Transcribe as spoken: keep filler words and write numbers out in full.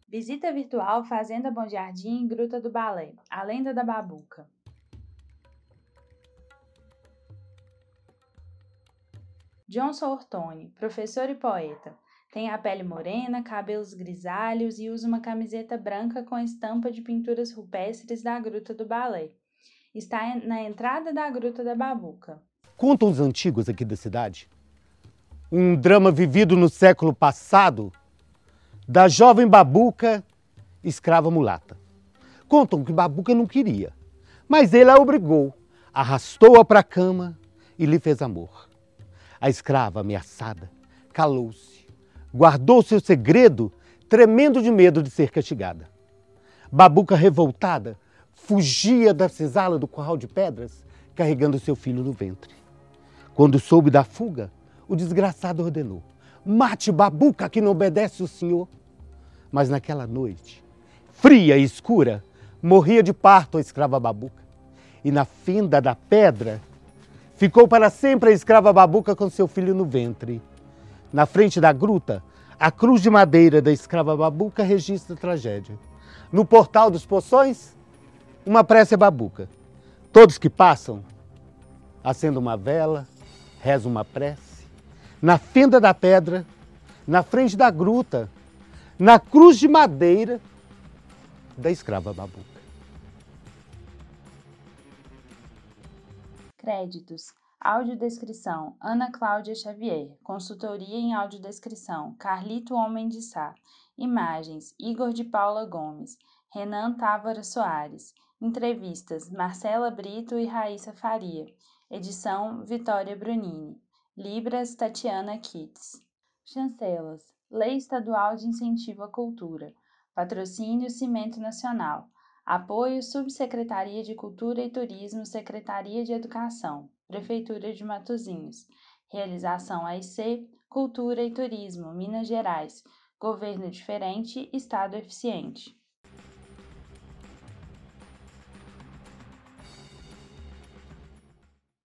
Visita virtual Fazenda Bom Jardim e Gruta do Balé, a lenda da Babuca. Johnson Ortone, professor e poeta. Tem a pele morena, cabelos grisalhos e usa uma camiseta branca com estampa de pinturas rupestres da Gruta do Balé. Está na entrada da Gruta da Babuca. Contam os antigos aqui da cidade um drama vivido no século passado da jovem Babuca, escrava mulata. Contam que Babuca não queria, mas ele a obrigou, arrastou-a para a cama e lhe fez amor. A escrava, ameaçada, calou-se, guardou seu segredo, tremendo de medo de ser castigada. Babuca, revoltada, fugia da senzala do curral de pedras, carregando seu filho no ventre. Quando soube da fuga, o desgraçado ordenou: mate Babuca, que não obedece o senhor. Mas naquela noite, fria e escura, morria de parto a escrava Babuca. E na fenda da pedra, ficou para sempre a escrava Babuca com seu filho no ventre. Na frente da gruta, a cruz de madeira da escrava Babuca registra a tragédia. No portal dos Poções, uma prece a Babuca. Todos que passam, acendem uma vela, rezam uma prece. Na fenda da pedra, na frente da gruta, na cruz de madeira da escrava Babuca. Créditos. Audiodescrição: Ana Cláudia Xavier. Consultoria em audiodescrição: Carlito Homem de Sá. Imagens: Igor de Paula Gomes. Renan Távora Soares. Entrevistas: Marcela Brito e Raíssa Faria. Edição: Vitória Brunini. Libras: Tatiana Kitts. Chancelas: Lei Estadual de Incentivo à Cultura. Patrocínio: Cimento Nacional. Apoio: Subsecretaria de Cultura e Turismo, Secretaria de Educação, Prefeitura de Matozinhos. Realização A I C, Cultura e Turismo, Minas Gerais. Governo diferente, Estado eficiente.